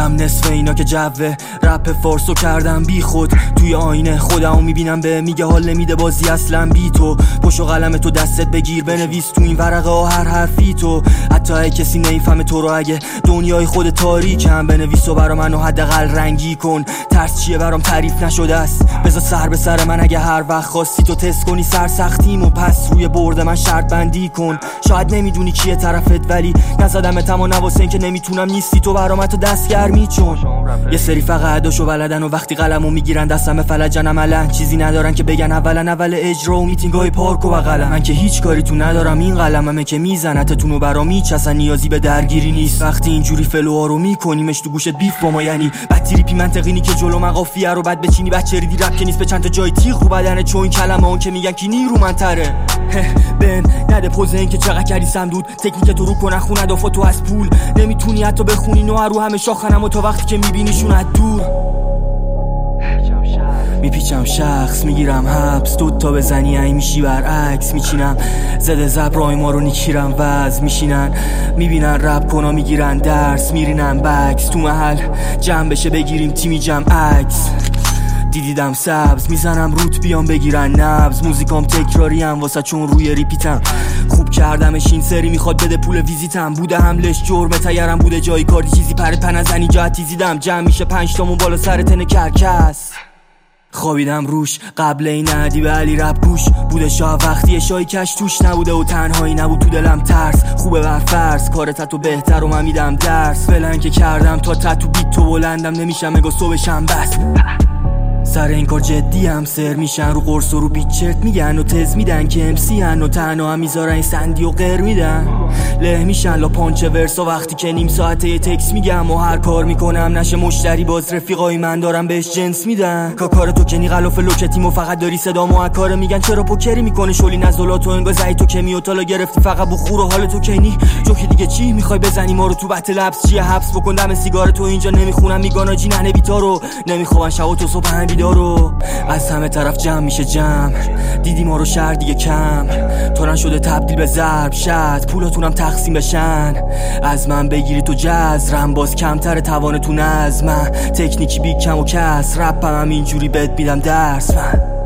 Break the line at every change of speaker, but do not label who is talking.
منم نصف اینا که جوه رپ فارسو کردم بی خود. توی آینه خودمو میبینم به میگه حال نمیده بازی اصلا بی تو. پشت و قلم تو دستت بگیر بنویس تو این ورقه ها هر حرفی تو. حتی اگه کسی نمیفهمه تو رو اگه دنیای خود تاریکم بنویس و برا منو حداقل رنگی کن. ترس چیه برام تعریف نشده است. بذار سر به سر من اگه هر وقت خواستی تو تست کنی سرسختیمو پس روی برد من شرط بندی کن. شاید نمیدونی کیه طرفت ولی نزدم تمام نواسه این که نمیتونم نیستی تو برام تو دستگرمی چون یه سری فقط داشو بلدن و وقتی قلمو میگیرن دستم فلجن عملا چیزی ندارن که بگن اول اجرا و میتینگای پارک و بغلم. من که هیچ کاری تو ندارم این قلممه که میزنتتونو برام میچسن نیازی به درگیری نیست. وقتی اینجوری فلوها رو میکنیمش تو گوشت بیف با ما یعنی بعد ریپی منطقی که جلو من قافیه رو بعد بچینی بچه ریدی رپ که نیست به چند تا جای تیغ رو بدنه چون این کلمه اون که میگن کی نیرومندتره. بن نده پوز این که چقدر کردی سمدود تکنیک تو رو کنن خونه دافا تو از پول نمیتونی حتی بخونی نو رو همه شاخنم و تا وقتی که میبینیشون از دور میپیچم شخص میگیرم حبس دوتا بزنی این میشی برعکس میچینم زده زبرای ما رو نیکیرم وز میشینن میبینن رپ کنا میگیرن درس میرینن بکس تو محل جمع بشه بگیریم تیمی جمع عکس دیدم سبز میزنم روت بیام بگیرن نبز موزیکام تکراری هم واسه چون روی ریپیتم خوب کردمش این سری میخواد بده پول ویزیتم بوده حملش جرمه تیرم بوده جایی کاری چیزی پرت پنزنی جا تیزیدم جمع میشه 5 تامون بالا سر تن کرکس خوابیدم روش قبل این ندی به علی رب گوش بوده شاه وقتی شای کش توش نبوده و تنهایی نبود تو دلم ترس خوبه بر فرض کار تتو بهتر و من میدم درس فلان که کردم تا تتو بیت تو بلندم نمیشم مگا صبحشم بس سر این کار جدی هم سر میشن رو قرص و رو بیت چرت میگن و تز میدن که امسی هن و تنها هم میذارن این سندی و غیر میدن له میشن لا پانچه ورسا وقتی که نیم ساعته یه تکس میگم و هر کار میکنم نشه مشتری باز رفیقای من دارم بهش جنس میدن کار تو کنی غلاف لوکتیم و فقط داری صدامو اکاره میگن چرا پوکری میکنه شلی نزلات و انگار زایی تو کمیو تالا گرفتی فقط بخور و حال تو کنی جوکی دیگه چی میخوای بزنی ما رو تو بت لبس چیه حبس بکن دم سیگار تو اینجا نمیخونم میگانا جی نه بیتا رو نمیخوام شب تو صبح بیدارو از همه طرف جمع میشه جمع دیدی ما رو شهر دیگه کم تورن شده تبدیل به ضرب شد پولاتونم تقسیم بشن از من بگیری تو جذرم باز کمتر توانتون از من تکنیکی بی کم و کس رپم هم اینجوری بهت میدم درس من